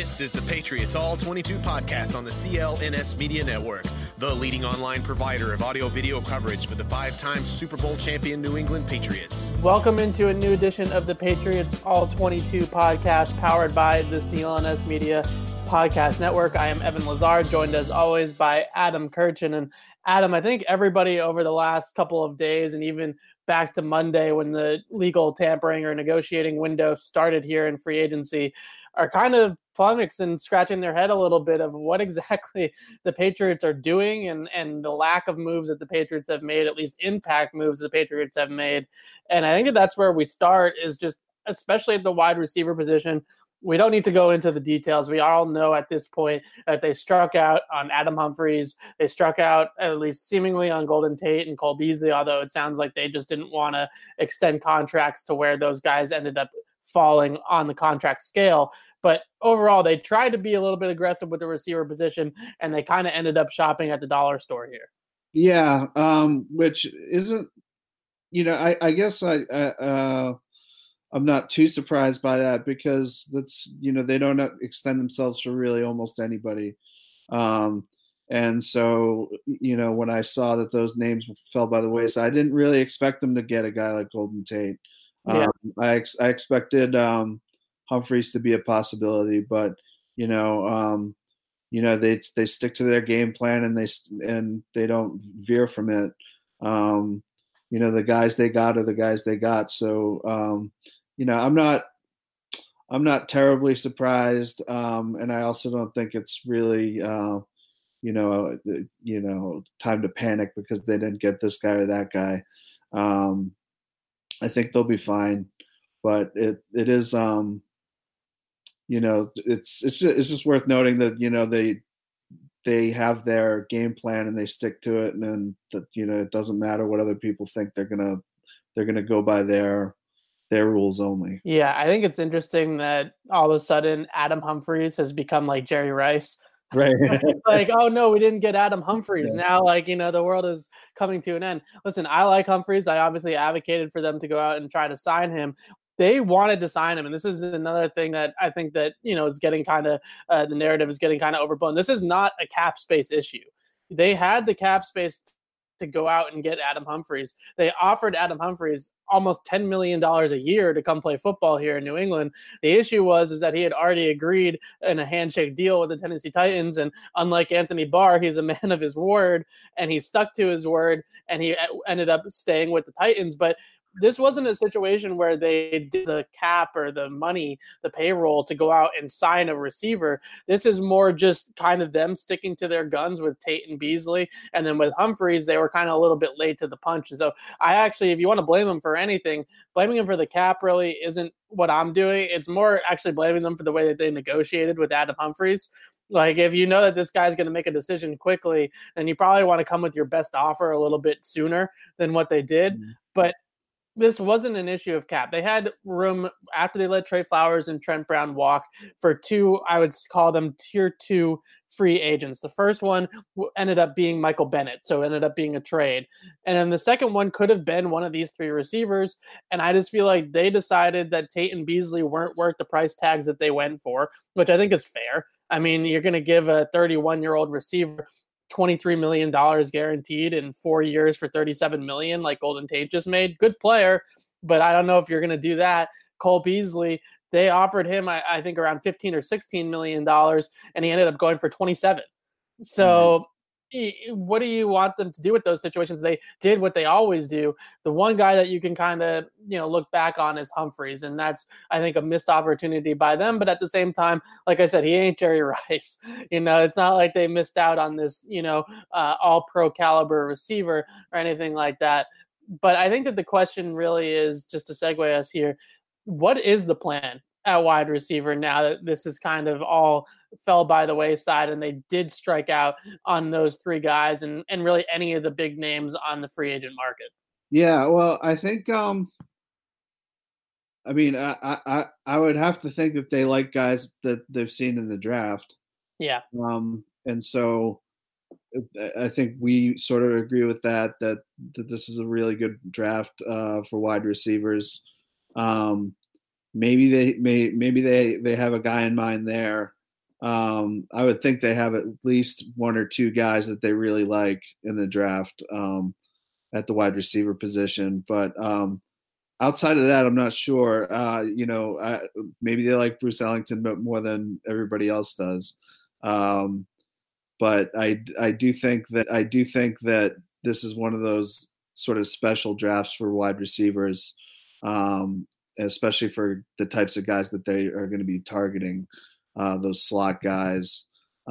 This is the Patriots All 22 podcast on the CLNS Media Network, the leading online provider of audio-video coverage for the five-time Super Bowl champion New England Patriots. Welcome into a new edition of the Patriots All 22 podcast, powered by the CLNS Media Podcast Network. I am Evan Lazard, joined as always by Adam Kirchin. And Adam, I think everybody over the last couple of days and even back to Monday when the legal tampering or negotiating window started here in free agency are kind of flummoxed and scratching their head a little bit of what exactly the Patriots are doing and the lack of moves that the Patriots have made, at least impact moves the Patriots have made. And I think that's where we start, is just especially at the wide receiver position. We don't need to go into the details. We all know at this point that they struck out on Adam Humphries. They struck out, at least seemingly, on Golden Tate and Cole Beasley, although it sounds like they just didn't want to extend contracts to where those guys ended up falling on the contract scale. But overall, they tried to be a little bit aggressive with the receiver position, and they kind of ended up shopping at the dollar store here. Yeah, which isn't, I guess I'm not too surprised by that, because that's, they don't extend themselves for really almost anybody. And so, when I saw that those names fell by the wayside, I didn't really expect them to get a guy like Golden Tate. Yeah. I expected Humphries to be a possibility, but they stick to their game plan and they don't veer from it. The guys they got are the guys they got. So I'm not terribly surprised, and I also don't think it's really time to panic because they didn't get this guy or that guy. I think they'll be fine, but it is it's just worth noting that they have their game plan and they stick to it, and then that it doesn't matter what other people think. They're gonna go by their rules only. Yeah, I think it's interesting that all of a sudden Adam Humphries has become like Jerry Rice. Right. Like, oh no, we didn't get Adam Humphries. Yeah. Now, the world is coming to an end. Listen, I like Humphries. I obviously advocated for them to go out and try to sign him. They wanted to sign him, and this is another thing that I think that is getting kind of the narrative is getting kind of overblown. This is not a cap space issue. They had the cap space to go out and get Adam Humphries. They offered Adam Humphries almost $10 million a year to come play football here in New England. The issue is that he had already agreed in a handshake deal with the Tennessee Titans. And unlike Anthony Barr, he's a man of his word, and he stuck to his word, and he ended up staying with the Titans. But this wasn't a situation where they did the cap or the money, the payroll to go out and sign a receiver. This is more just kind of them sticking to their guns with Tate and Beasley. And then with Humphries, they were kind of a little bit late to the punch. And so I actually, if you want to blame them for anything, blaming them for the cap really isn't what I'm doing. It's more actually blaming them for the way that they negotiated with Adam Humphries. Like, if you know that this guy's going to make a decision quickly, then you probably want to come with your best offer a little bit sooner than what they did. Mm-hmm. But this wasn't an issue of cap. They had room after they let Trey Flowers and Trent Brown walk for two, I would call them tier 2 free agents. The first one ended up being Michael Bennett, so it ended up being a trade. And then the second one could have been one of these three receivers, and I just feel like they decided that Tate and Beasley weren't worth the price tags that they went for, which I think is fair. I mean, you're going to give a 31-year-old receiver $23 million guaranteed in 4 years for $37 million, like Golden Tate just made. Good player, but I don't know if you're going to do that. Cole Beasley, they offered him, I think, around $15 or $16 million, and he ended up going for 27. So what do you want them to do with those situations? They did what they always do. The one guy that you can kind of, look back on is Humphries, and that's, I think, a missed opportunity by them. But at the same time, like I said, he ain't Jerry Rice. It's not like they missed out on this, all pro caliber receiver or anything like that. But I think that the question really is, just to segue us here, what is the plan at wide receiver now that this is kind of all fell by the wayside and they did strike out on those three guys and really any of the big names on the free agent market? Yeah, well, I think, I would have to think that they like guys that they've seen in the draft. Yeah. And so I think we sort of agree with that this is a really good draft for wide receivers. Maybe they have a guy in mind there. I would think they have at least one or two guys that they really like in the draft at the wide receiver position. But outside of that, I'm not sure. Maybe they like Bruce Ellington more than everybody else does. But I do think that this is one of those sort of special drafts for wide receivers, especially for the types of guys that they are going to be targeting, those slot guys,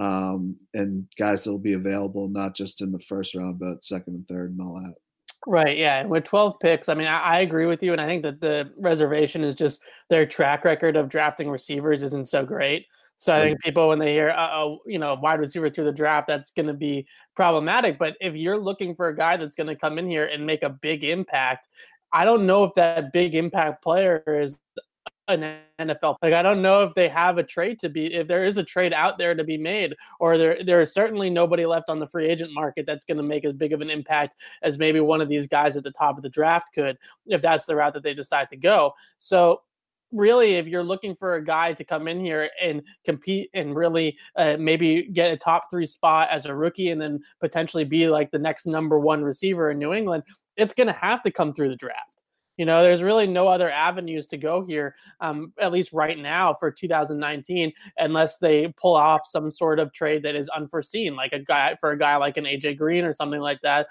and guys that will be available not just in the first round, but second and third and all that. Right, yeah. And with 12 picks, I mean, I agree with you. And I think that the reservation is just their track record of drafting receivers isn't so great. So I think people, when they hear, wide receiver through the draft, that's going to be problematic. But if you're looking for a guy that's going to come in here and make a big impact, I don't know if that big impact player is an NFL. Like, I don't know if they have a trade if there is a trade out there to be made, or there is certainly nobody left on the free agent market that's going to make as big of an impact as maybe one of these guys at the top of the draft could, if that's the route that they decide to go. So really, if you're looking for a guy to come in here and compete and really maybe get a top 3 spot as a rookie and then potentially be like the next number 1 receiver in New England, it's going to have to come through the draft. There's really no other avenues to go here, at least right now for 2019, unless they pull off some sort of trade that is unforeseen, like a guy like an AJ Green or something like that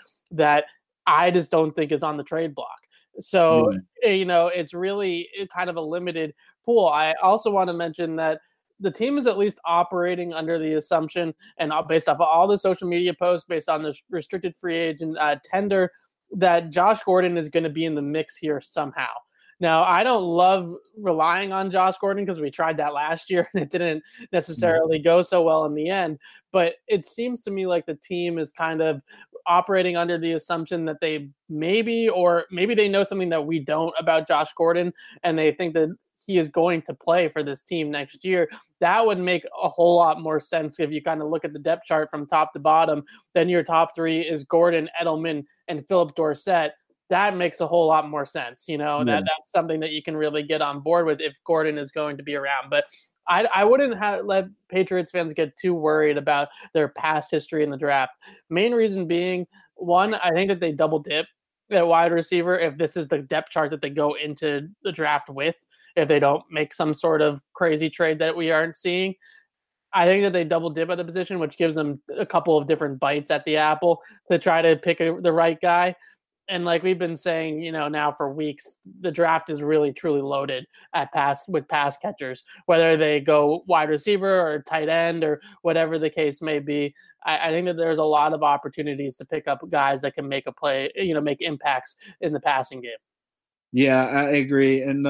I just don't think is on the trade block. So, it's really kind of a limited pool. I also want to mention that the team is at least operating under the assumption, and based off of all the social media posts, based on the restricted free agent tender, that Josh Gordon is going to be in the mix here somehow. Now, I don't love relying on Josh Gordon because we tried that last year and it didn't necessarily go so well in the end. But it seems to me like the team is kind of operating under the assumption that they maybe they know something that we don't about Josh Gordon, and they think that he is going to play for this team next year. That would make a whole lot more sense if you kind of look at the depth chart from top to bottom. Then your top 3 is Gordon, Edelman, and Philip Dorsett. That makes a whole lot more sense. That's something that you can really get on board with if Gordon is going to be around. But I wouldn't let Patriots fans get too worried about their past history in the draft. Main reason being, one, I think that they double dip at wide receiver if this is the depth chart that they go into the draft with. If they don't make some sort of crazy trade that we aren't seeing, I think that they double dip at the position, which gives them a couple of different bites at the apple to try to pick the right guy. And like we've been saying, now for weeks, the draft is really truly loaded with pass catchers, whether they go wide receiver or tight end or whatever the case may be. I think that there's a lot of opportunities to pick up guys that can make a play, make impacts in the passing game. Yeah, I agree. And,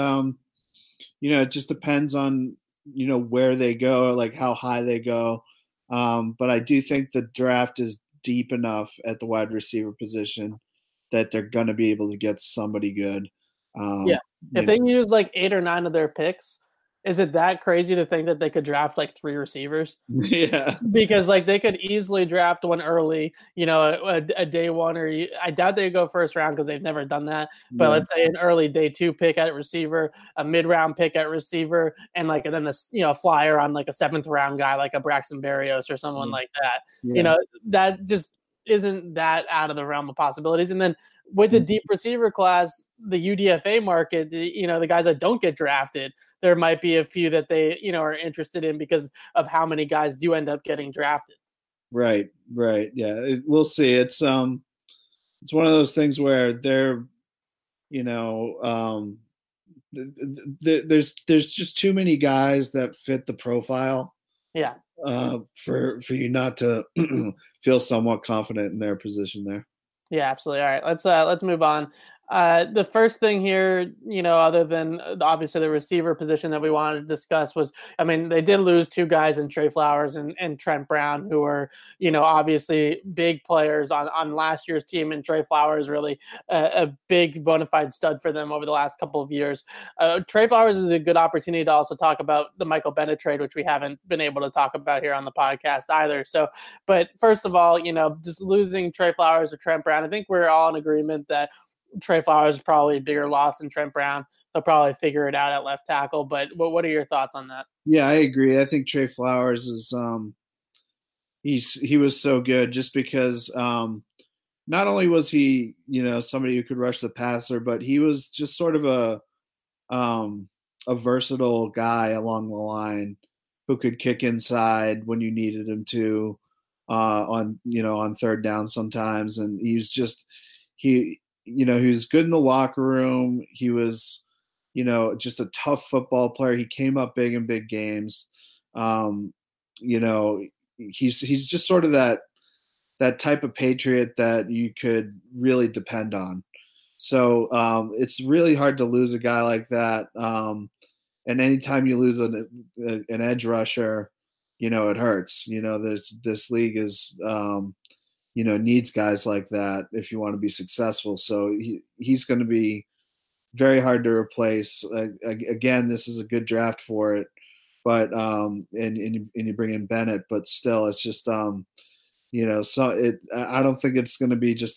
it just depends on, where they go, like how high they go. But I do think the draft is deep enough at the wide receiver position that they're going to be able to get somebody good. If they use like 8 or 9 of their picks, is it that crazy to think that they could draft like 3 receivers? Yeah. Because like they could easily draft one early, a day 1, or I doubt they go first round because they've never done that. But let's say an early day 2 pick at receiver, a mid-round pick at receiver, and then a flyer on like a 7th round guy like a Braxton Berrios or someone like that. Yeah. That just isn't that out of the realm of possibilities. And then with the deep receiver class, the UDFA market, the guys that don't get drafted, there might be a few that they, are interested in because of how many guys do end up getting drafted. Right. Yeah, we'll see. It's one of those things where they're, there's just too many guys that fit the profile. Yeah. For you not to feel somewhat confident in their position there. Yeah, absolutely. All right, let's move on. The first thing here, other than obviously the receiver position that we wanted to discuss was, they did lose 2 guys in Trey Flowers and Trent Brown, who were, obviously big players on last year's team. And Trey Flowers really a big bona fide stud for them over the last couple of years. Trey Flowers is a good opportunity to also talk about the Michael Bennett trade, which we haven't been able to talk about here on the podcast either. So, but first of all, just losing Trey Flowers or Trent Brown, I think we're all in agreement that Trey Flowers is probably a bigger loss than Trent Brown. they'll probably figure it out at left tackle. But what are your thoughts on that? Yeah, I agree. I think Trey Flowers is he was so good just because not only was he, somebody who could rush the passer, but he was just sort of a versatile guy along the line who could kick inside when you needed him to on third down sometimes. And he was he was good in the locker room. He was, just a tough football player. He came up big in big games. He's just sort of that type of Patriot that you could really depend on. So it's really hard to lose a guy like that. And anytime you lose an edge rusher, it hurts. This league is, needs guys like that if you want to be successful. So he's going to be very hard to replace. Again, this is a good draft for it, but and you bring in Bennett, but still, it's just I don't think it's going to be just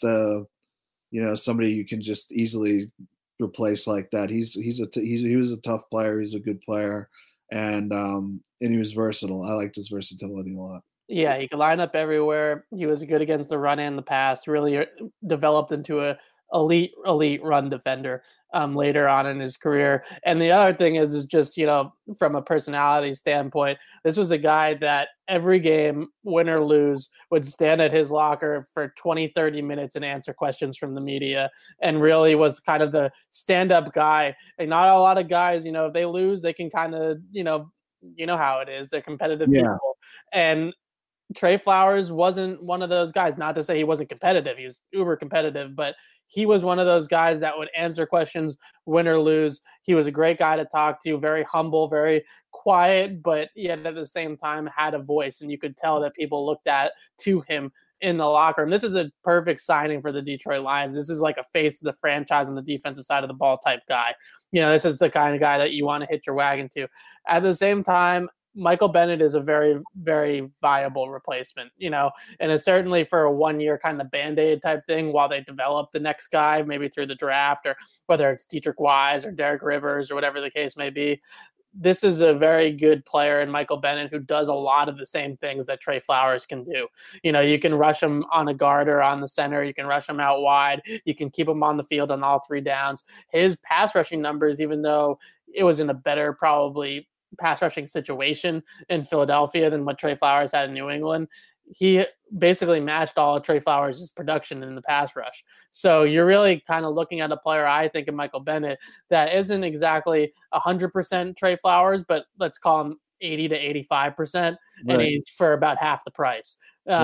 somebody you can just easily replace like that. He was a tough player. He's a good player, and he was versatile. I liked his versatility a lot. Yeah, he could line up everywhere. He was good against the run and the pass. Really developed into a elite run defender later on in his career. And the other thing is just, from a personality standpoint, this was a guy that every game, win or lose, would stand at his locker for 20, 30 minutes and answer questions from the media, and really was kind of the stand-up guy. And not a lot of guys, if they lose, they can kind of, you know how it is. They're competitive people. And Trey Flowers wasn't one of those guys. Not to say he wasn't competitive. He was uber competitive, but he was one of those guys that would answer questions, win or lose. He was a great guy to talk to, very humble, very quiet, but yet at the same time had a voice, and you could tell that people looked to him in the locker room. This is a perfect signing for the Detroit Lions. This is like a face of the franchise on the defensive side of the ball type guy. This is the kind of guy that you want to hitch your wagon to. At the same time, Michael Bennett is a very, very viable replacement, and it's certainly for a 1-year kind of Band-Aid type thing while they develop the next guy, maybe through the draft, or whether it's Dietrich Wise or Derek Rivers or whatever the case may be. This is a very good player in Michael Bennett who does a lot of the same things that Trey Flowers can do. You can rush him on a guard or on the center. You can rush him out wide. You can keep him on the field on all 3 downs. His pass rushing numbers, even though it was in a better probably pass rushing situation in Philadelphia than what Trey Flowers had in New England, he basically matched all of Trey Flowers' production in the pass rush. So you're really kind of looking at a player, I think, in Michael Bennett that isn't exactly 100% Trey Flowers, but let's call him 80 to 85%, right. And he's for about half the price,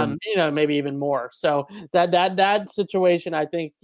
maybe even more. So that situation, I think,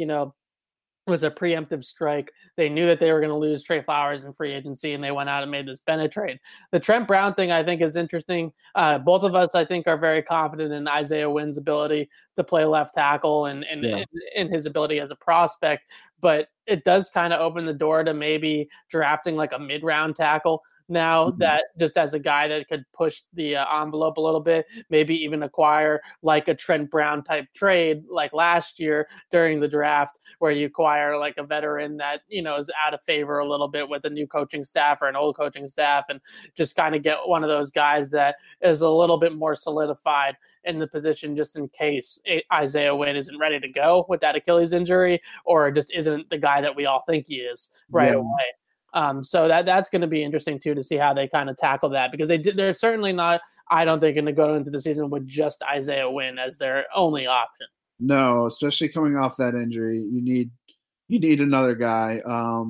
was a preemptive strike. They knew that they were going to lose Trey Flowers in free agency, and they went out and made this Bennett trade. The Trent Brown thing, I think, is interesting. Both of us, I think, are very confident in Isaiah Wynn's ability to play left tackle and in his ability as a prospect. But it does kind of open the door to maybe drafting like a mid-round tackle now, that just as a guy that could push the envelope a little bit, maybe even acquire like a Trent Brown type trade like last year during the draft, where you acquire like a veteran that, is out of favor a little bit with a new coaching staff or an old coaching staff, and just kind of get one of those guys that is a little bit more solidified in the position just in case Isaiah Wynn isn't ready to go with that Achilles injury, or just isn't the guy that we all think he is right away. So that's going to be interesting too, to see how they kind of tackle that, because they're certainly not, I don't think, going to go into the season with just Isaiah Wynn as their only option. No, especially coming off that injury, you need another guy.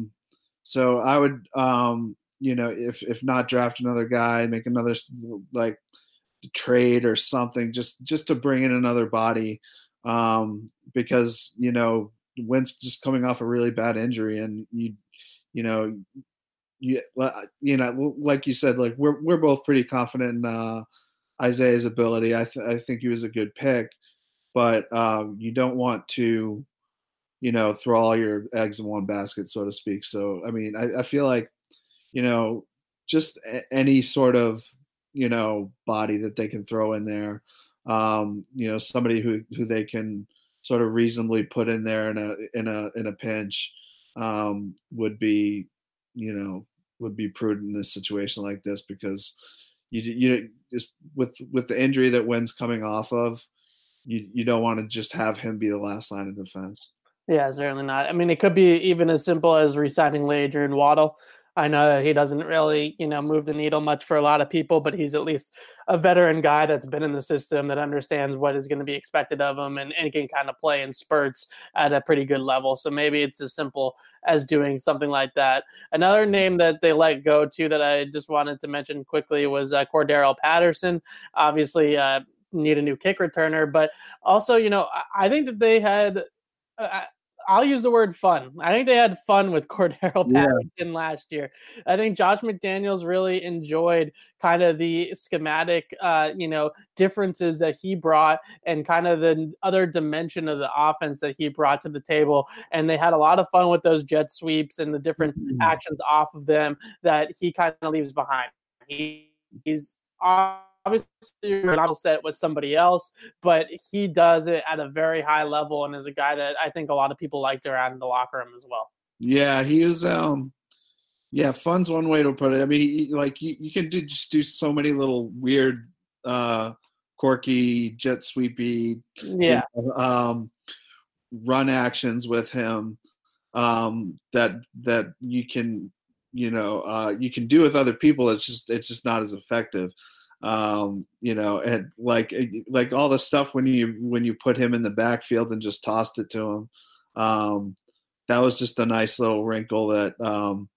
So I would, if not draft another guy, make another like trade or something, just to bring in another body, because Wynn's just coming off a really bad injury, and like you said, like we're both pretty confident in Isaiah's ability. I think he was a good pick, but you don't want to, throw all your eggs in one basket, so to speak. So, I mean, I feel like, just any sort of, body that they can throw in there, somebody who they can sort of reasonably put in there in a pinch, would be would be prudent in a situation like this, because you just with the injury that Wynn's coming off of, you don't want to just have him be the last line of defense. Yeah, certainly not. I mean, it could be even as simple as re-signing Adrian Waddle. I know that he doesn't really, move the needle much for a lot of people, but he's at least a veteran guy that's been in the system, that understands what is going to be expected of him, and can kind of play in spurts at a pretty good level. So maybe it's as simple as doing something like that. Another name that they let go to that I just wanted to mention quickly was Cordarrelle Patterson. Obviously, need a new kick returner, but also, I think that they had I'll use the word fun. I think they had fun with Cordarrelle Patterson last year. I think Josh McDaniels really enjoyed kind of the schematic, differences that he brought, and kind of the other dimension of the offense that he brought to the table. And they had a lot of fun with those jet sweeps and the different actions off of them that he kind of leaves behind. He's obviously not set with somebody else, but he does it at a very high level, and is a guy that I think a lot of people liked around the locker room as well. Yeah, he is. Fun's one way to put it. I mean, you can just do so many little weird, quirky, jet sweepy, run actions with him that you can you can do with other people. It's just not as effective. And like all the stuff when you put him in the backfield and just tossed it to him, that was just a nice little wrinkle that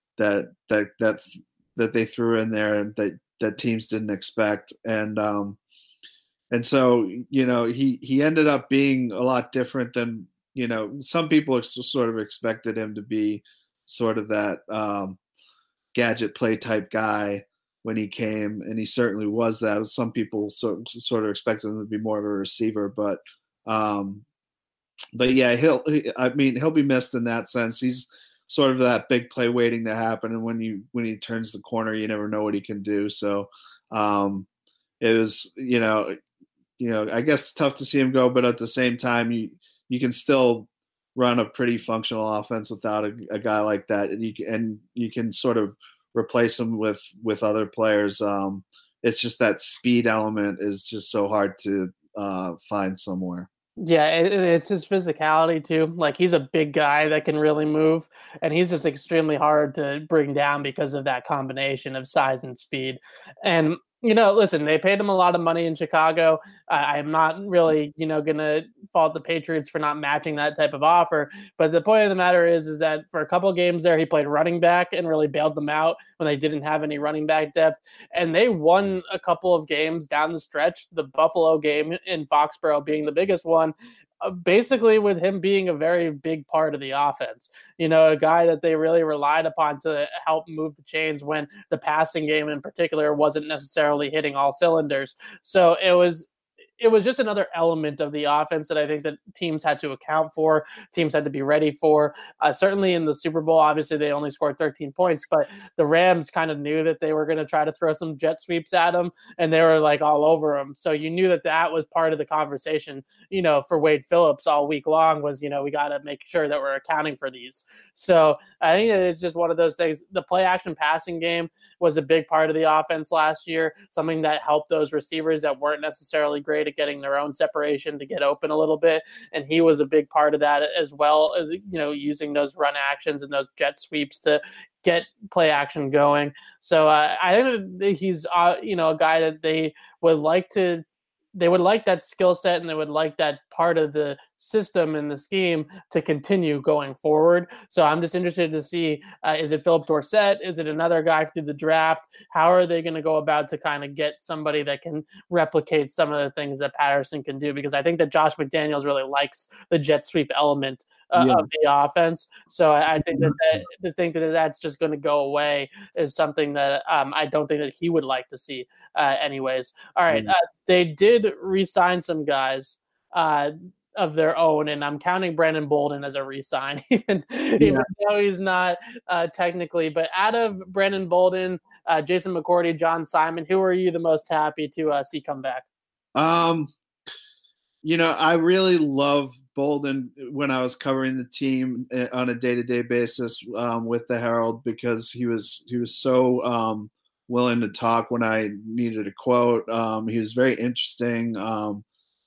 they threw in there, and that teams didn't expect. And so he ended up being a lot different than some people sort of expected him to be, sort of that gadget play type guy when he came, and he certainly was that. Some people sort of expected him to be more of a receiver, but yeah, he'll be missed in that sense. He's sort of that big play waiting to happen, and when he turns the corner, you never know what he can do. So it was I guess tough to see him go, but at the same time, you can still run a pretty functional offense without a guy like that, and you can sort of replace him with other players. It's just that speed element is just so hard to find somewhere. Yeah, and it's his physicality too. Like, he's a big guy that can really move, and he's just extremely hard to bring down because of that combination of size and speed. And listen, they paid him a lot of money in Chicago. I'm not really, going to fault the Patriots for not matching that type of offer. But the point of the matter is that for a couple of games there, he played running back and really bailed them out when they didn't have any running back depth. And they won a couple of games down the stretch, the Buffalo game in Foxborough being the biggest one, basically with him being a very big part of the offense. A guy that they really relied upon to help move the chains when the passing game in particular wasn't necessarily hitting all cylinders. So it was just another element of the offense that I think that teams had to account for, teams had to be ready for. Certainly in the Super Bowl, obviously they only scored 13 points, but the Rams kind of knew that they were going to try to throw some jet sweeps at them, and they were like all over them. So you knew that was part of the conversation, for Wade Phillips all week long was, we got to make sure that we're accounting for these. So I think that it's just one of those things. The play action passing game was a big part of the offense last year, something that helped those receivers that weren't necessarily great at getting their own separation to get open a little bit. And he was a big part of that, as well as, using those run actions and those jet sweeps to get play action going. So I think that he's, a guy that they would like that skill set, and they would like that part of the system and the scheme to continue going forward. So I'm just interested to see, is it Philip Dorsett? Is it another guy through the draft? How are they going to go about to kind of get somebody that can replicate some of the things that Patterson can do? Because I think that Josh McDaniels really likes the jet sweep element of the offense. So I think that that's just going to go away is something that I don't think that he would like to see anyways. All right. They did re-sign some guys of their own, and I'm counting Brandon Bolden as a re-sign, even though he's not technically. But out of Brandon Bolden, Jason McCourty, John Simon, who are you the most happy to see come back? I really love Bolden when I was covering the team on a day-to-day basis with the Herald, because he was so willing to talk when I needed a quote. He was very interesting. And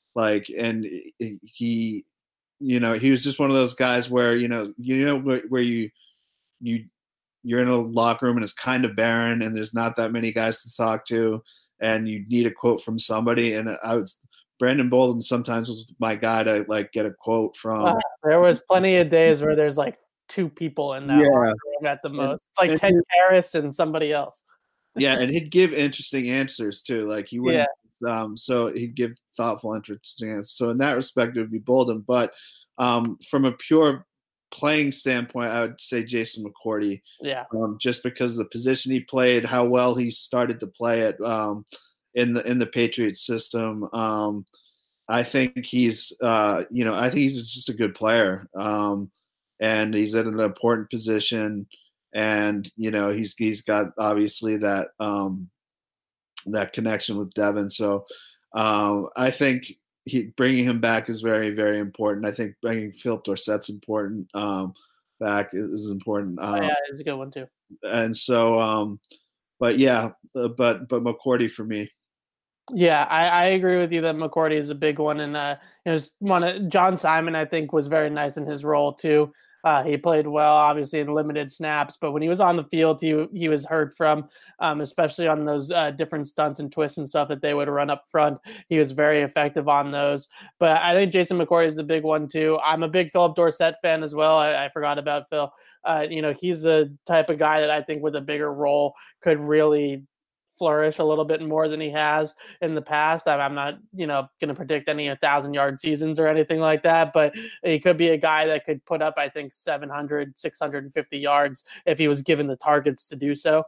he, he was just one of those guys where, where you're in a locker room and it's kind of barren and there's not that many guys to talk to and you need a quote from somebody. And Brandon Bolden sometimes was my guy to like get a quote from. There was plenty of days where there's like 2 people in that locker room at the most. It's like Ted Karras and somebody else. Yeah, and he'd give interesting answers too. Like he wouldn't. So he'd give thoughtful, interesting answers. So in that respect, it would be Bolden. But from a pure playing standpoint, I would say Jason McCourty. Yeah. Just because of the position he played, how well he started to play it in the Patriots system. I think he's just a good player. And he's at an important position, and he's got obviously that that connection with Devin. So I think bringing him back is very, very important. I think bringing Philip Dorsett's important back is important. It's a good one too. And so, but McCourty for me. Yeah, I agree with you that McCourty is a big one, and John Simon I think was very nice in his role too. He played well, obviously in limited snaps, but when he was on the field, he was heard from, especially on those different stunts and twists and stuff that they would run up front. He was very effective on those. But I think Jason McCourty is the big one too. I'm a big Philip Dorsett fan as well. I forgot about Phil. He's the type of guy that I think with a bigger role could really flourish a little bit more than he has in the past. I'm not, going to predict any 1,000-yard seasons or anything like that, but he could be a guy that could put up, I think, 700, 650 yards if he was given the targets to do so.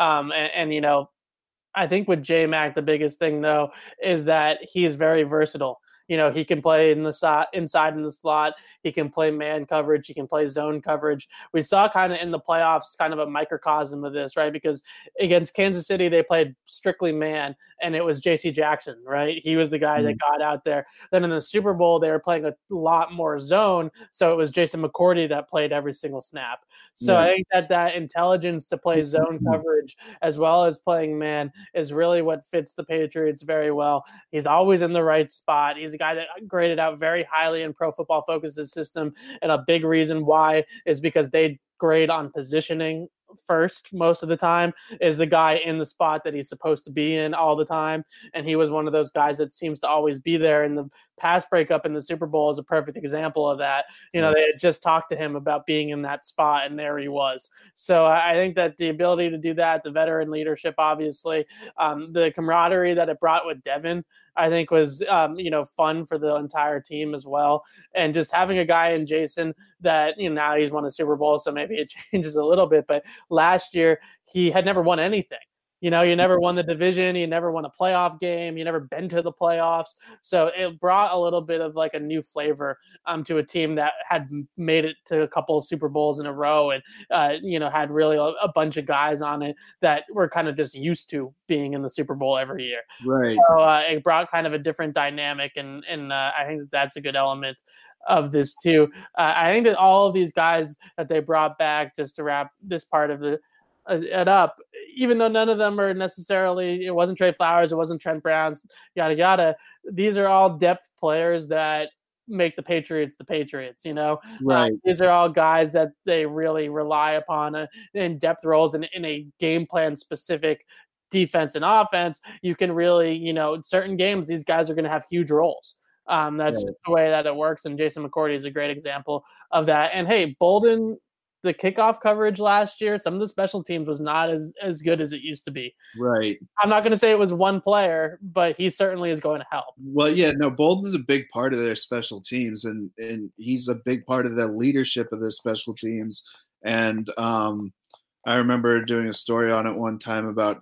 I think with J-Mac, the biggest thing, though, is that he is very versatile. He can play inside in the slot. He can play man coverage. He can play zone coverage. We saw kind of in the playoffs kind of a microcosm of this, right? Because against Kansas City, they played strictly man, and it was J.C. Jackson, right? He was the guy that got out there. Then in the Super Bowl, they were playing a lot more zone, so it was Jason McCourty that played every single snap. So I think that intelligence to play zone coverage as well as playing man is really what fits the Patriots very well. He's always in the right spot. He's a guy that graded out very highly in Pro Football Focus's system, and a big reason why is because they grade on positioning first most of the time. Is the guy in the spot that he's supposed to be in all the time, and he was one of those guys that seems to always be there. And the pass breakup in the Super Bowl is a perfect example of that. They had just talked to him about being in that spot, and there he was. So I think that the ability to do that, the veteran leadership, obviously, the camaraderie that it brought with Devin, I think was, fun for the entire team as well. And just having a guy in Jason that, now he's won a Super Bowl, so maybe it changes a little bit. But last year, he had never won anything. You never won the division. You never won a playoff game. You never been to the playoffs. So it brought a little bit of like a new flavor to a team that had made it to a couple of Super Bowls in a row and, had really a bunch of guys on it that were kind of just used to being in the Super Bowl every year. Right. So it brought kind of a different dynamic. And I think that's a good element of this too. I think that all of these guys that they brought back, just to wrap this part of it up, even though none of them are necessarily, it wasn't Trey Flowers, it wasn't Trent Brown, yada yada, these are all depth players that make the Patriots, right? These are all guys that they really rely upon in depth roles and in a game plan specific defense and offense. You can really, certain games, these guys are going to have huge roles. That's just the way that it works, and Jason McCourty is a great example of that. And hey, Bolden, the kickoff coverage last year, some of the special teams was not as good as it used to be. Right. I'm not going to say it was one player, but he certainly is going to help. Well, yeah, no, Bolden's a big part of their special teams, and he's a big part of the leadership of their special teams. And I remember doing a story on it one time about,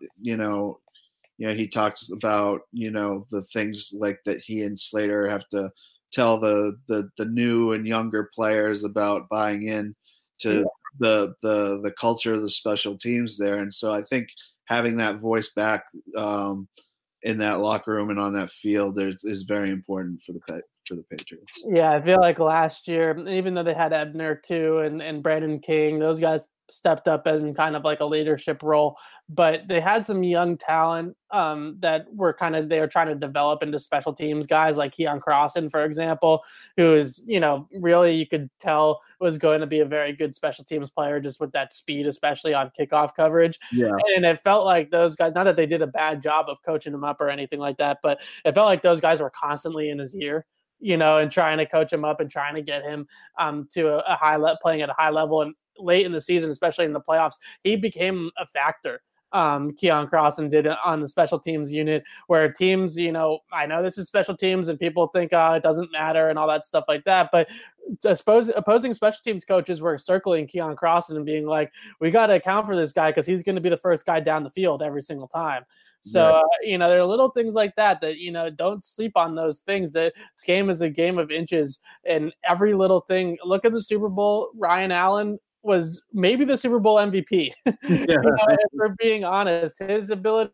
he talks about, the things like that he and Slater have to tell the new and younger players about buying in to the culture of the special teams there. And so I think having that voice back in that locker room and on that field is very important for the for the Patriots. Yeah, I feel like last year, even though they had Ebner too and Brandon King, those guys stepped up in kind of like a leadership role, but they had some young talent that were they were trying to develop into special teams guys like Keon Crossan, for example, who is, really you could tell was going to be a very good special teams player just with that speed, especially on kickoff coverage. Yeah. And it felt like those guys, not that they did a bad job of coaching him up or anything like that, but it felt like those guys were constantly in his ear, and trying to coach him up and trying to get him to a high level, playing at a high level. And late in the season, especially in the playoffs, he became a factor. Keon Crossan did on the special teams unit, where teams, I know this is special teams and people think it doesn't matter and all that stuff like that, but I suppose opposing special teams coaches were circling Keon Crossan and being like, we got to account for this guy because he's going to be the first guy down the field every single time. So, there are little things like that, don't sleep on those things. That this game is a game of inches, and every little thing. Look at the Super Bowl. Ryan Allen was maybe the Super Bowl MVP. If we're being honest, his ability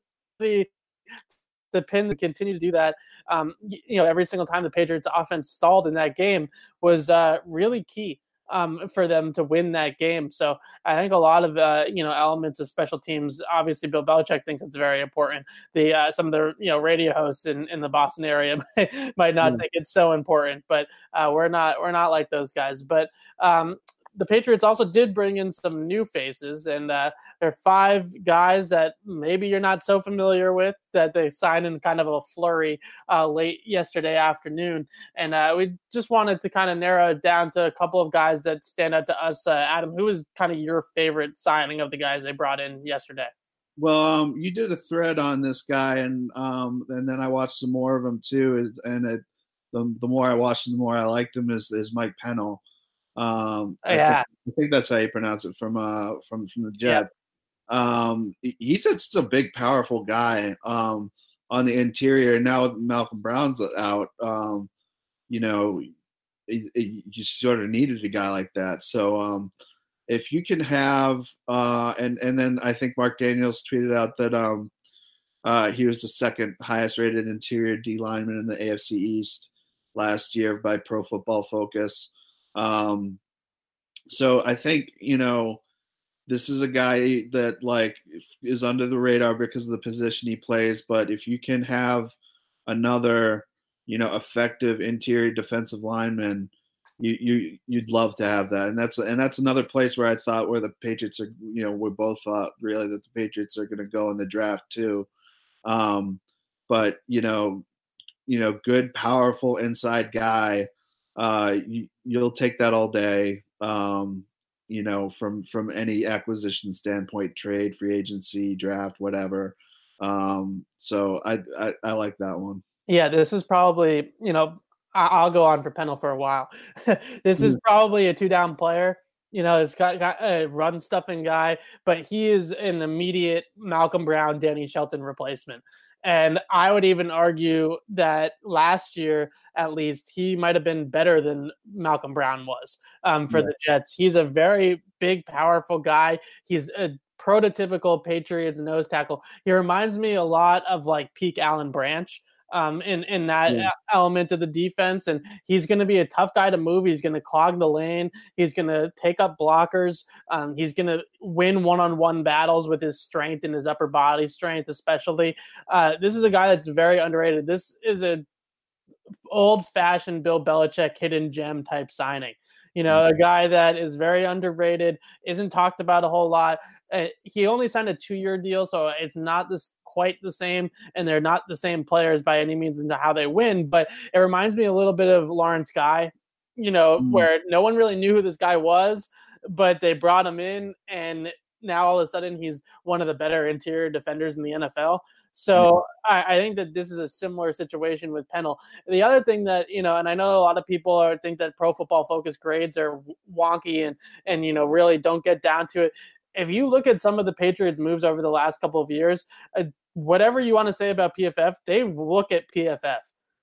to continue to do that, every single time the Patriots offense stalled in that game was really key for them to win that game. So I think a lot of elements of special teams. Obviously, Bill Belichick thinks it's very important. Some of the radio hosts in the Boston area might not think it's so important, but we're not like those guys. But the Patriots also did bring in some new faces, and there are 5 guys that maybe you're not so familiar with that they signed in kind of a flurry late yesterday afternoon. And we just wanted to kind of narrow it down to a couple of guys that stand out to us. Adam, who is kind of your favorite signing of the guys they brought in yesterday? Well, you did a thread on this guy, and then I watched some more of him too. And the more I watched him, the more I liked him. Is Mike Pennel. I think that's how you pronounce it from the Jets. Yeah. He's just a big, powerful guy on the interior. And now with Malcolm Brown's out, you sort of needed a guy like that. So if you can have and then I think Mark Daniels tweeted out that he was the second highest rated interior D lineman in the AFC East last year by Pro Football Focus. So I think, this is a guy that is under the radar because of the position he plays. But if you can have another, effective interior defensive lineman, you'd love to have that. And that's another place where I thought where the Patriots are, we both thought really that the Patriots are going to go in the draft too. But, good, powerful inside guy. You'll take that all day, from any acquisition standpoint, trade, free agency, draft, whatever. So I like that one. Yeah, this is probably, I'll go on for Pennel for a while. This is probably a 2-down player. It's got a run stuffing guy, but he is an immediate Malcolm Brown, Danny Shelton replacement. And I would even argue that last year, at least, he might have been better than Malcolm Brown was for the Jets. He's a very big, powerful guy. He's a prototypical Patriots nose tackle. He reminds me a lot of peak Alan Branch in that element of the defense. And he's going to be a tough guy to move. He's going to clog the lane. He's going to take up blockers. He's going to win one-on-one battles with his strength and his upper body strength, especially. This is a guy that's very underrated. This is a old-fashioned Bill Belichick hidden gem type signing. A guy that is very underrated, isn't talked about a whole lot. He only signed a 2-year deal, so it's not quite the same, and they're not the same players by any means into how they win, but it reminds me a little bit of Lawrence Guy, where no one really knew who this guy was, but they brought him in, and now all of a sudden he's one of the better interior defenders in the NFL. So I think that this is a similar situation with Pennel. The other thing that, and I know a lot of people think that Pro Football Focus grades are wonky and really don't get down to it. If you look at some of the Patriots moves over the last couple of years, whatever you want to say about PFF, they look at PFF.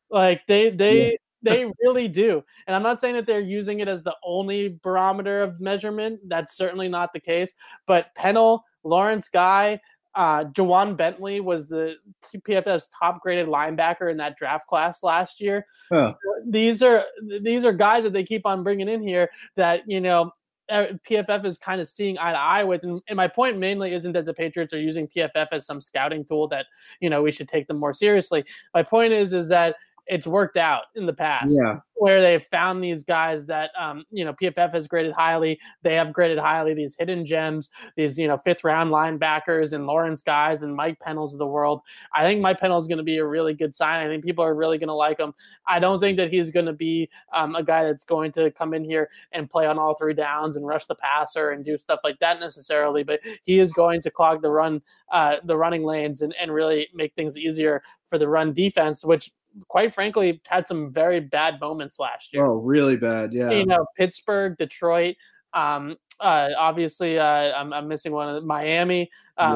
They really do. And I'm not saying that they're using it as the only barometer of measurement. That's certainly not the case. But Pennel, Lawrence Guy, Jawan Bentley was the PFF's top graded linebacker in that draft class last year. Huh. These are guys that they keep on bringing in here that, PFF is kind of seeing eye to eye with. And my point mainly isn't that the Patriots are using PFF as some scouting tool that, we should take them more seriously. My point is that it's worked out in the past where they've found these guys that, PFF has graded highly. They have graded highly these hidden gems, these, 5th round linebackers and Lawrence guys and Mike Pennells of the world. I think Mike Pennell is going to be a really good sign. I think people are really going to like him. I don't think that he's going to be a guy that's going to come in here and play on all 3 downs and rush the passer and do stuff like that necessarily, but he is going to clog the running lanes and really make things easier for the run defense, which quite frankly had some very bad moments last year. Oh, really bad. Yeah. Pittsburgh, Detroit, obviously I'm missing one of Miami,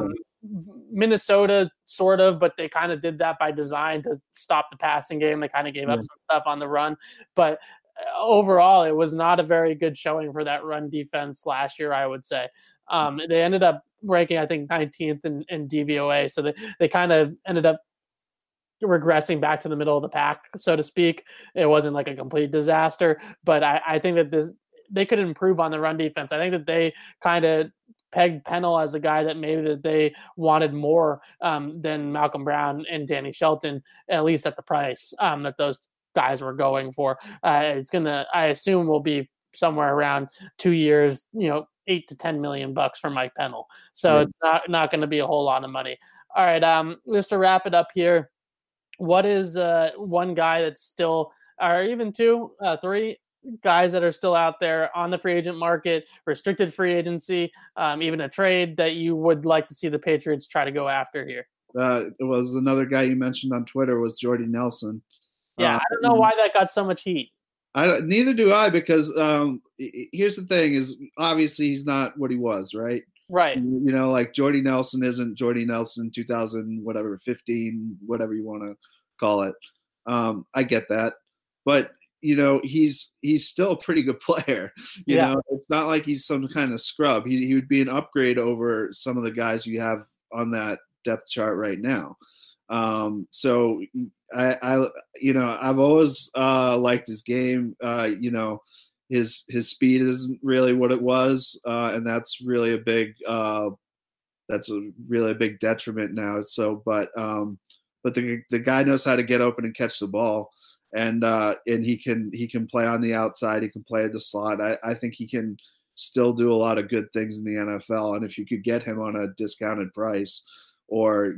Minnesota sort of, but they kind of did that by design to stop the passing game. They kind of gave up some stuff on the run, but overall it was not a very good showing for that run defense last year, I would say. They ended up ranking, I think, 19th in DVOA. So they kind of ended up regressing back to the middle of the pack, so to speak. It wasn't like a complete disaster, but I think that they could improve on the run defense. I think that they kind of pegged Pennell as a guy that maybe that they wanted more than Malcolm Brown and Danny Shelton, at least at the price that those guys were going for. It's gonna, I assume, will be somewhere around 2 years, $8 to $10 million for Mike Pennell. So it's not going to be a whole lot of money. All right, just to wrap it up here. What is one guy that's still, or even 2, 3 guys that are still out there on the free agent market, restricted free agency, even a trade that you would like to see the Patriots try to go after here? It was another guy you mentioned on Twitter was Jordy Nelson. Yeah, I don't know why that got so much heat. Neither do I, because here's the thing: is obviously he's not what he was, right? Right. Like Jordy Nelson isn't Jordy Nelson 2015, whatever you want to call it. I get that, but he's still a pretty good player. You know, it's not like he's some kind of scrub. He would be an upgrade over some of the guys you have on that depth chart right now. So I've always liked his game. His speed isn't really what it was, and that's really a big detriment now. So, but the guy knows how to get open and catch the ball, and he can play on the outside. He can play at the slot. I think he can still do a lot of good things in the NFL. And if you could get him on a discounted price, or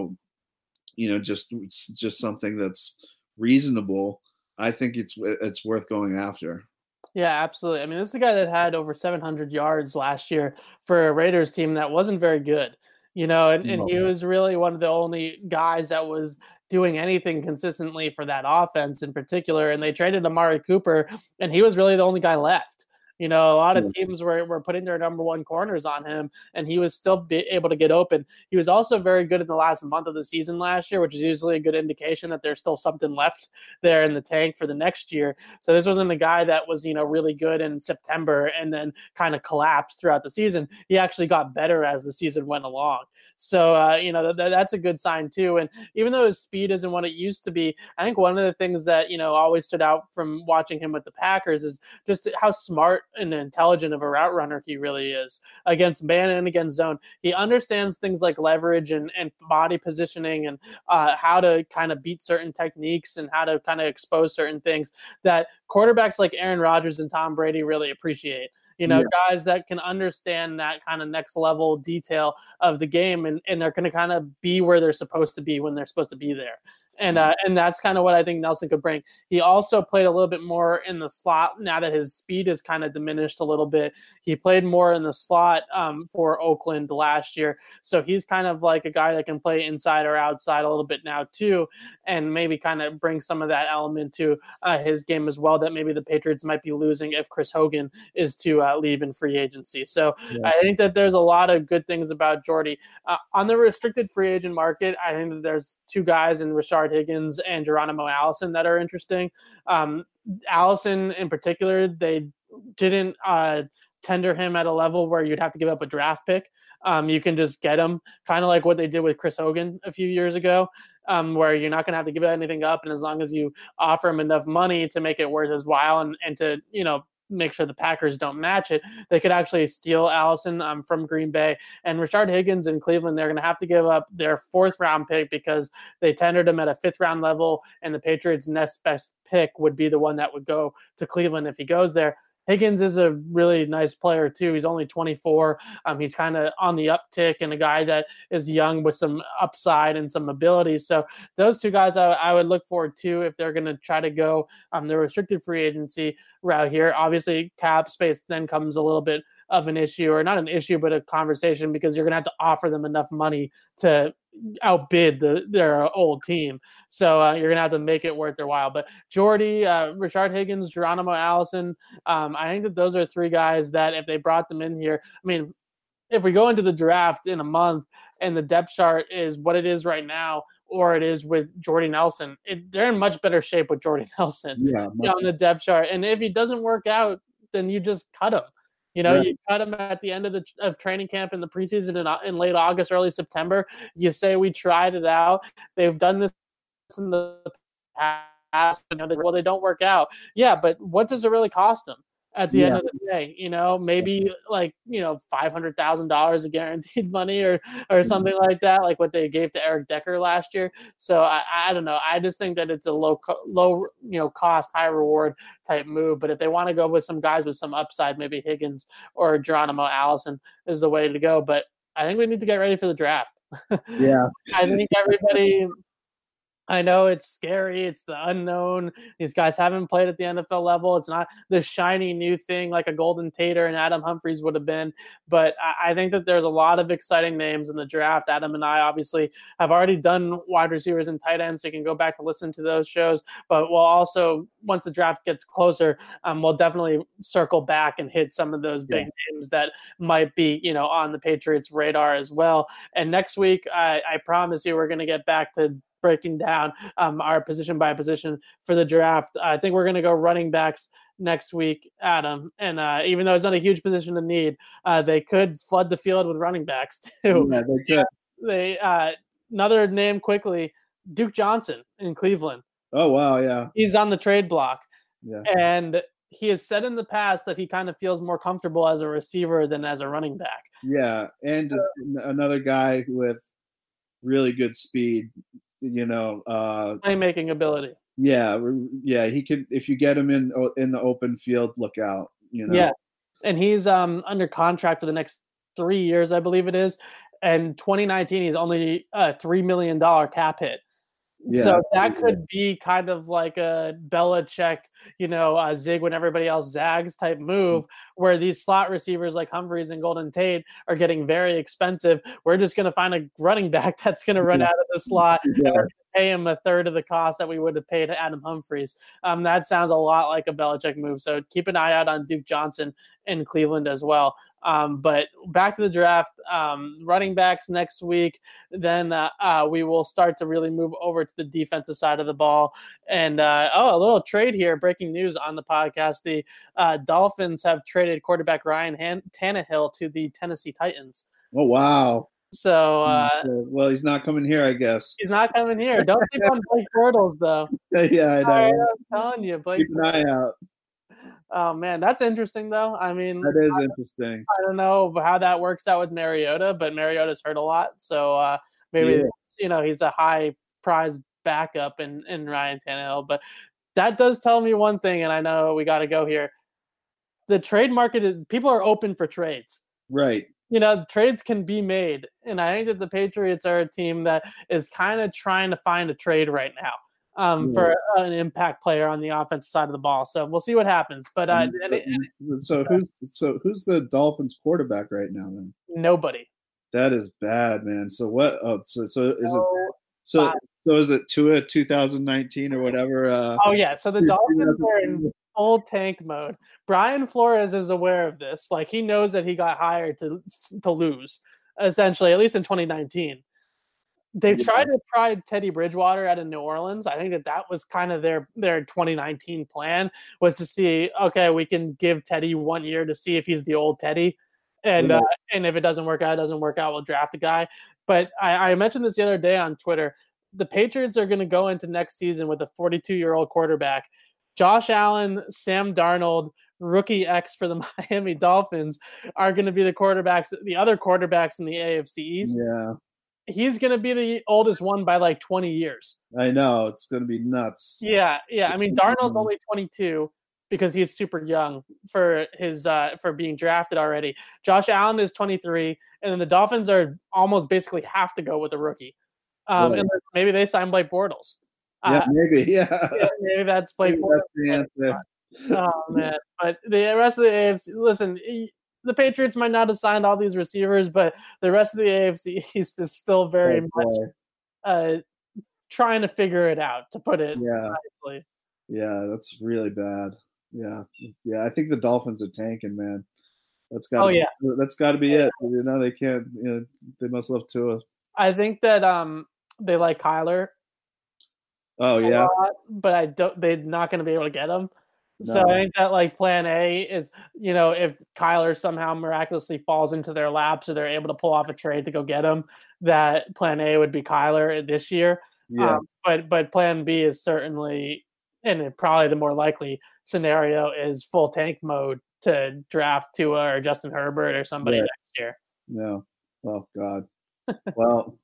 just something that's reasonable, I think it's worth going after. Yeah, absolutely. I mean, this is a guy that had over 700 yards last year for a Raiders team that wasn't very good, and he was really one of the only guys that was doing anything consistently for that offense in particular. And they traded Amari Cooper, and he was really the only guy left. A lot of teams were putting their number 1 corners on him, and he was still able to get open. He was also very good in the last month of the season last year, which is usually a good indication that there's still something left there in the tank for the next year. So this wasn't a guy that was, really good in September and then kind of collapsed throughout the season. He actually got better as the season went along. So, that's a good sign too. And even though his speed isn't what it used to be, I think one of the things that, always stood out from watching him with the Packers is just how smart and intelligent of a route runner he really is against man and against zone. He understands things like leverage and body positioning and how to kind of beat certain techniques and how to kind of expose certain things that quarterbacks like Aaron Rodgers and Tom Brady really appreciate. Guys that can understand that kind of next level detail of the game, and they're going to kind of be where they're supposed to be when they're supposed to be there. And that's kind of what I think Nelson could bring. He also played a little bit more in the slot now that his speed is kind of diminished a little bit. He played more in the slot for Oakland last year. So he's kind of like a guy that can play inside or outside a little bit now too, and maybe kind of bring some of that element to his game as well that maybe the Patriots might be losing if Chris Hogan is to leave in free agency. So I think that there's a lot of good things about Jordy. On the restricted free agent market, I think that there's 2 guys in Rashard Higgins and Geronimo Allison that are interesting. Allison in particular, they didn't tender him at a level where you'd have to give up a draft pick. You can just get him, kind of like what they did with Chris Hogan a few years ago, where you're not going to have to give anything up. And as long as you offer him enough money to make it worth his while and to, make sure the Packers don't match it, they could actually steal Allison from Green Bay. And Rashard Higgins in Cleveland, they're going to have to give up their 4th round pick because they tendered him at a 5th round level, and the Patriots' next best pick would be the one that would go to Cleveland if he goes there. Higgins is a really nice player too. He's only 24. He's kind of on the uptick and a guy that is young with some upside and some ability. So those two guys I would look forward to if they're going to try to go the restricted free agency route here. Obviously, cap space then comes a little bit of an issue, or not an issue, but a conversation, because you're going to have to offer them enough money to outbid their old team. So you're going to have to make it worth their while. But Jordy, Rashard Higgins, Geronimo Allison, I think that those are 3 guys that if they brought them in here, I mean, if we go into the draft in a month and the depth chart is what it is right now, or it is with Jordy Nelson, they're in much better shape with Jordy Nelson on the depth chart. And if he doesn't work out, then you just cut him. You cut him at the end of training camp in the preseason in late August, early September. You say we tried it out. They've done this in the past. They don't work out. Yeah, but what does it really cost them at the end of the day? Maybe $500,000 of guaranteed money or something like that, like what they gave to Eric Decker last year. So I don't know. I just think that it's a low cost, high reward type move. But if they want to go with some guys with some upside, maybe Higgins or Geronimo Allison is the way to go. But I think we need to get ready for the draft. Yeah. I think everybody – I know it's scary. It's the unknown. These guys haven't played at the NFL level. It's not the shiny new thing like a Golden Tate and Adam Humphries would have been. But I think that there's a lot of exciting names in the draft. Adam and I obviously have already done wide receivers and tight ends, so you can go back to listen to those shows. But we'll also, once the draft gets closer, we'll definitely circle back and hit some of those big names that might be, on the Patriots' radar as well. And next week, I promise you, we're going to get back to breaking down our position by position for the draft. I think we're going to go running backs next week, Adam. And even though it's not a huge position to need, they could flood the field with running backs too. Yeah, they could. Another name quickly, Duke Johnson in Cleveland. Oh, wow, yeah. He's on the trade block. Yeah. And he has said in the past that he kind of feels more comfortable as a receiver than as a running back. Yeah, and another guy with really good speed. Playmaking ability. Yeah, he could, if you get him in the open field, look out. Yeah, and he's under contract for the next 3 years, I believe it is. And 2019, he's only a $3 million cap hit. Yeah, so that could be kind of like a Belichick, zig when everybody else zags type move, where these slot receivers like Humphries and Golden Tate are getting very expensive. We're just going to find a running back that's going to run out of the slot and we're going to pay him a third of the cost that we would have paid Adam Humphries. That sounds a lot like a Belichick move. So keep an eye out on Duke Johnson in Cleveland as well. But back to the draft, running backs next week. Then we will start to really move over to the defensive side of the ball. And a little trade here, breaking news on the podcast. The Dolphins have traded quarterback Ryan Tannehill to the Tennessee Titans. Oh, wow. So, well, he's not coming here, I guess. He's not coming here. Don't sleep on Blake Bortles, though. Yeah, I know. Right, I'm telling you, Blake. Keep an eye out. Oh, man, that's interesting, though. I mean, that is interesting. I don't know how that works out with Mariota, but Mariota's hurt a lot. So maybe, he's a high prize backup in Ryan Tannehill. But that does tell me one thing, and I know we got to go here. The trade market people are open for trades. Right. Trades can be made. And I think that the Patriots are a team that is kind of trying to find a trade right now. For an impact player on the offensive side of the ball. So we'll see what happens. But so who's the Dolphins quarterback right now then? Nobody. That is bad, man. So what? Oh, so is it Tua 2019 or whatever? So the Dolphins are in full tank mode. Brian Flores is aware of this. Like, he knows that he got hired to lose, essentially, at least in 2019. They tried to pry Teddy Bridgewater out of New Orleans. I think that was kind of their 2019 plan, was to see, okay, we can give Teddy 1 year to see if he's the old Teddy. And if it doesn't work out, it doesn't work out. We'll draft a guy. But I mentioned this the other day on Twitter. The Patriots are going to go into next season with a 42-year-old quarterback. Josh Allen, Sam Darnold, rookie X for the Miami Dolphins are going to be the other quarterbacks in the AFC East. Yeah. He's going to be the oldest one by like 20 years. I know. It's going to be nuts. Yeah. I mean, Darnold's only 22 because he's super young for being drafted already. Josh Allen is 23, and then the Dolphins are almost basically have to go with a rookie. And maybe they sign Blake Bortles. Maybe. Maybe that's Blake Bortles. That's the answer. Oh man! But the rest of the AFC, listen, the Patriots might not have signed all these receivers, but the rest of the AFC East is still very much trying to figure it out, to put it nicely. Yeah, that's really bad. Yeah. I think the Dolphins are tanking, man. That's got to be it. You know, they can't. You know, they must love Tua. I think that they like Kyler. Oh yeah, but they're not going to be able to get him. No. So I think that like plan A is, you know, if Kyler somehow miraculously falls into their laps or they're able to pull off a trade to go get him, that plan A would be Kyler this year. Yeah. But plan B is certainly, and probably the more likely scenario is full tank mode to draft Tua or Justin Herbert or somebody next year. No. Oh God. Well,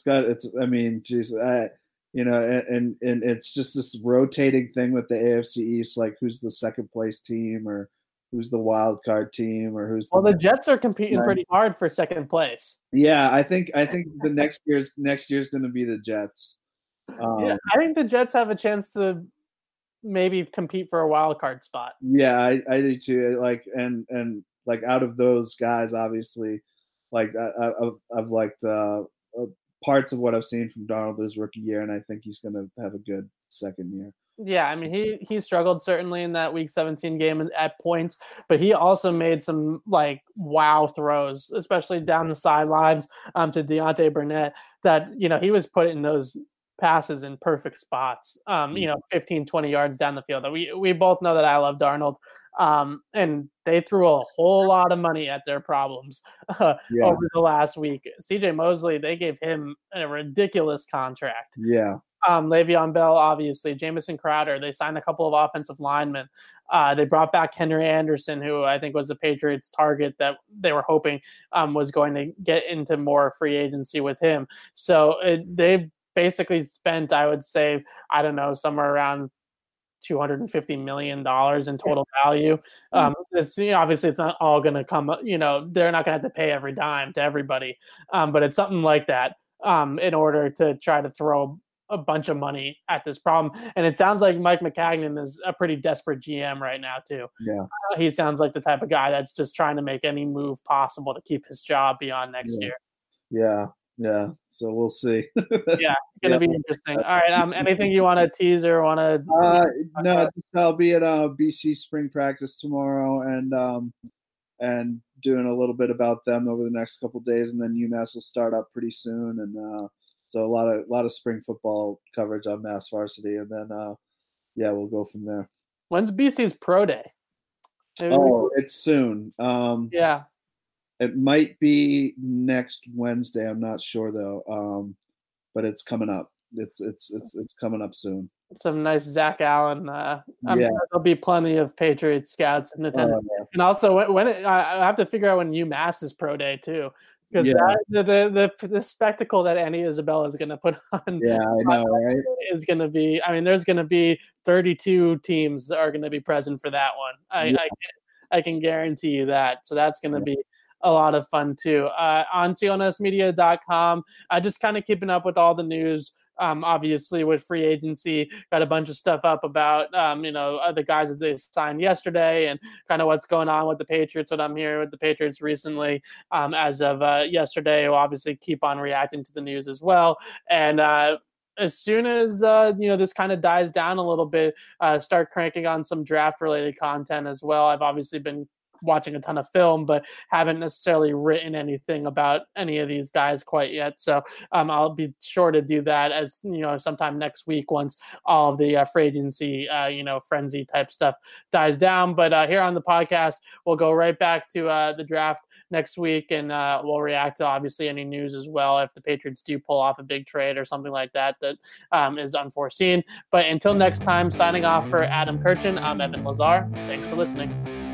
I mean, geez, you know, and it's just this rotating thing with the AFC East, like who's the second place team or who's the wild card team or who's the Jets are competing pretty hard for second place. Yeah, I think the next year's going to be the Jets. I think the Jets have a chance to maybe compete for a wild card spot. Yeah, I do too. Like and like out of those guys, obviously, like I've liked parts of what I've seen from Darnold his rookie year, and I think he's going to have a good second year. Yeah, I mean, he struggled certainly in that Week 17 game at points, but he also made some like wow throws, especially down the sidelines to Deontay Burnett. That, you know, he was putting those passes in perfect spots. 15, 20 yards down the field. We both know that I love Darnold, and they threw a whole lot of money at their problems over the last week. CJ Mosley, they gave him a ridiculous contract. Yeah. Le'Veon Bell, obviously, Jamison Crowder. They signed a couple of offensive linemen. They brought back Henry Anderson, who I think was the Patriots' target that they were hoping was going to get into more free agency with him. So they've basically spent, I would say, I don't know, somewhere around $250 million in total value. Obviously, it's not all going to come. You know, they're not going to have to pay every dime to everybody, but it's something like that in order to try to throw a bunch of money at this problem. And it sounds like Mike Maccagnan is a pretty desperate GM right now too. Yeah. He sounds like the type of guy that's just trying to make any move possible to keep his job beyond next year. Yeah. So we'll see. Yeah. It's going to be interesting. All right. Anything you want to tease or want to? No, I'll be at BC spring practice tomorrow and doing a little bit about them over the next couple of days. And then UMass will start up pretty soon. And, so a lot of spring football coverage on Mass Varsity, and then we'll go from there. When's BC's pro day? It's soon. It might be next Wednesday. I'm not sure though. But it's coming up. It's coming up soon. Some nice Zach Allen. I'm sure there'll be plenty of Patriots scouts in attendance. And also, I have to figure out when UMass's pro day too. Because the spectacle that Annie Isabella is going to put on, I know, right? Is going to be. I mean, there's going to be 32 teams that are going to be present for that one. I can guarantee you that. So that's going to be a lot of fun too. On clnsmedia.com, just kind of keeping up with all the news. Obviously with free agency, got a bunch of stuff up about, the guys that they signed yesterday and kind of what's going on with the Patriots, what I'm hearing with the Patriots recently. As of yesterday, we'll obviously keep on reacting to the news as well. And as soon as, this kind of dies down a little bit, start cranking on some draft related content as well. I've obviously been watching a ton of film, but haven't necessarily written anything about any of these guys quite yet. So I'll be sure to do that as sometime next week once all of the free agency frenzy type stuff dies down. But here on the podcast, we'll go right back to the draft next week, and we'll react to obviously any news as well if the Patriots do pull off a big trade or something like that is unforeseen. But until next time, signing off for Adam Kirchin, I'm Evan Lazar. Thanks for listening.